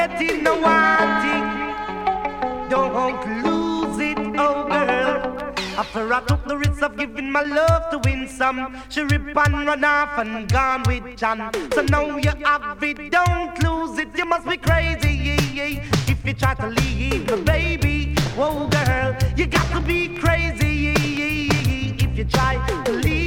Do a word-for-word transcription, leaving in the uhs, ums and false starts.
getting no wanting. Don't lose it, oh girl. After I took the risk of giving my love to win some, she rip and run off and gone with John. So now you have it, don't lose it. You must be crazy, yeah, yeah. If you try to leave the baby, whoa girl, you got to be crazy, yeah, yeah, yeah. If you try to leave